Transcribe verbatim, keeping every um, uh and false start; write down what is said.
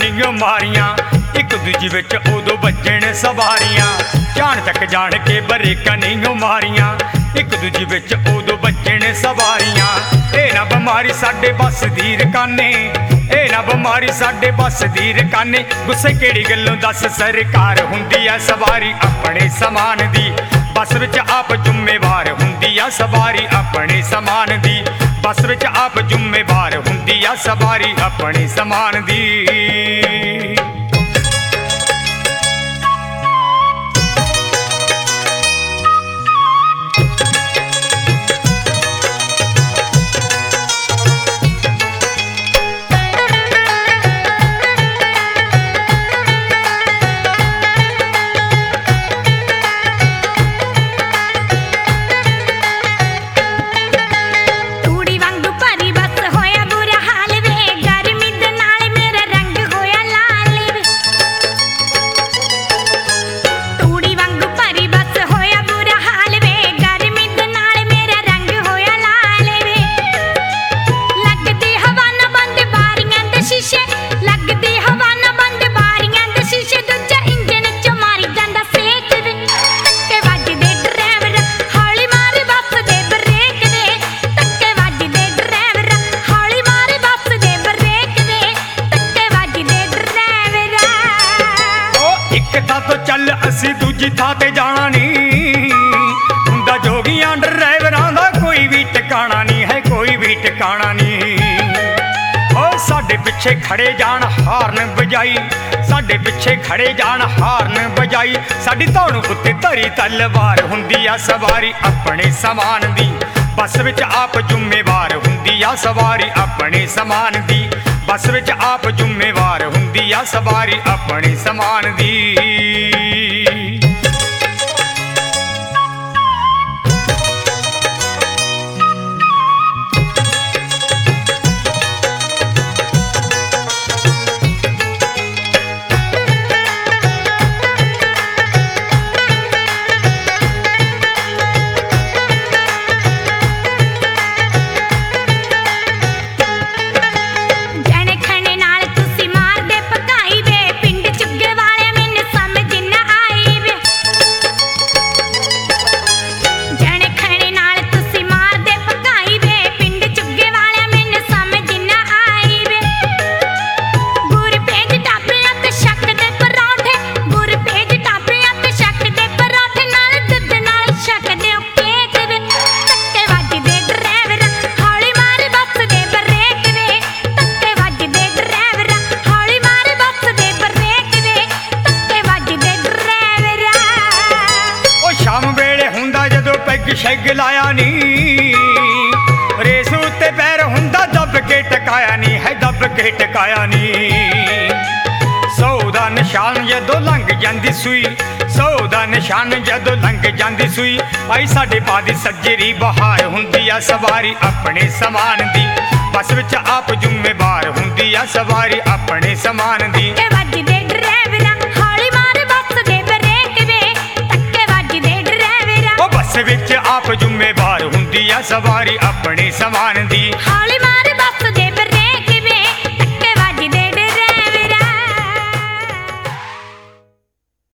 ਨਹੀਂ ਮਾਰੀਆਂ, ਇੱਕ ਦੂਜੀ ਵਿੱਚ ਉਦੋਂ ਵੱਜਣ ਸਵਾਰੀਆਂ। ਜਾਣ ਤੱਕ ਜਾਣ ਕੇ ਬਰੇਕਾਂ ਨਹੀਂ ਮਾਰੀਆਂ, ਇੱਕ ਦੂਜੀ ਵਿੱਚ ਉਦੋਂ ਵੱਜਣ ਸਵਾਰੀਆਂ। ਇਹ ਨਾ ਬਿਮਾਰੀ ਸਾਡੇ ਬੱਸ ਦੀ ਰਕਾਨੇ, ਇਹ ਨਾ ਬਿਮਾਰੀ ਸਾਡੇ ਬੱਸ ਦੀ ਰਕਾਨੇ। ਗੁੱਸੇ ਕਿਹੜੀ ਗੱਲੋਂ ਦੱਸ, ਸਰਕਾਰ ਹੁੰਦੀ ਆ ਸਵਾਰੀ ਆਪਣੇ ਸਮਾਨ ਦੀ। ਬੱਸ ਵਿੱਚ ਆਪ ਜ਼ਿੰਮੇਵਾਰ ਹੁੰਦੀ ਆ ਸਵਾਰੀ ਆਪਣੇ ਸਮਾਨ ਦੀ। ਬੱਸ ਵਿੱਚ ਆਪ ਜ਼ਿੰਮੇਵਾਰ ਹੁੰਦੀ ਆ ਸਵਾਰੀ ਆਪਣੇ ਸਮਾਨ ਦੀ। ਚੱਲ ਅਸੀਂ ਦੂਜੀ ਥਾਂ ਤੇ ਜਾਣਾ ਨੀ, ਹੁੰਦਾ ਜੋਗੀਆਂ ਡਰਾਈਵਰਾਂ ਦਾ ਕੋਈ ਵੀ ਟਿਕਾਣਾ ਨਹੀਂ ਹੈ, ਕੋਈ ਵੀ ਟਿਕਾਣਾ ਨਹੀਂ। ਓ ਸਾਡੇ ਪਿੱਛੇ ਖੜੇ ਜਾਣ ਹਾਰਨ ਵਜਾਈ, ਸਾਡੇ ਪਿੱਛੇ ਖੜੇ ਜਾਣ ਹਾਰਨ ਵਜਾਈ। ਸਾਡੀ ਧੌਣ ਉੱਤੇ ਧਰੀ ਤਲਵਾਰ ਹੁੰਦੀ ਆ ਸਵਾਰੀ ਆਪਣੇ ਸਮਾਨ ਦੀ। ਬੱਸ ਵਿੱਚ ਆਪ ਜ਼ਿੰਮੇਵਾਰ ਹੁੰਦੀ ਆ ਸਵਾਰੀ ਆਪਣੇ ਸਮਾਨ ਦੀ। ਬੱਸ ਵਿੱਚ ਆਪ ਜ਼ਿੰਮੇਵਾਰ ਹੁੰਦੀ ਆ ਸਵਾਰੀ ਆਪਣੇ ਸਮਾਨ ਦੀ। ਸ਼ੈਗ ਲਾਇਆ ਨੀ, ਰੇਸ ਉੱਤੇ ਪੈਰ ਹੁੰਦਾ ਦੱਬ ਕੇ ਟਕਾਇਆ ਨੀ ਹੈ, ਦੱਬ ਕੇ ਟਕਾਇਆ ਨੀ। ਸੌ ਦਾ ਨਿਸ਼ਾਨ ਜਦੋਂ ਲੰਘ ਜਾਂਦੀ ਸੂਈ, ਸੌ ਦਾ ਨਿਸ਼ਾਨ ਜਦੋਂ ਲੰਘ ਜਾਂਦੀ ਸੂਈ। ਆਈ ਸਾਡੇ ਪਾ ਦੀ ਸੱਜਰੀ ਬਹਾਰ ਹੁੰਦੀ ਆ ਸਵਾਰੀ ਆਪਣੇ ਸਮਾਨ ਦੀ। ਬੱਸ ਵਿੱਚ ਆਪ ਜ਼ਿੰਮੇਵਾਰ ਹੁੰਦੀ ਆ ਸਵਾਰੀ ਆਪਣੇ ਸਮਾਨ ਦੀ। ਬੱਸ ਵਿੱਚ ਆਪ ਜ਼ਿੰਮੇਵਾਰ ਹੁੰਦੀ ਆ ਸਵਾਰੀ ਆਪਣੇ ਸਮਾਨ ਦੀ।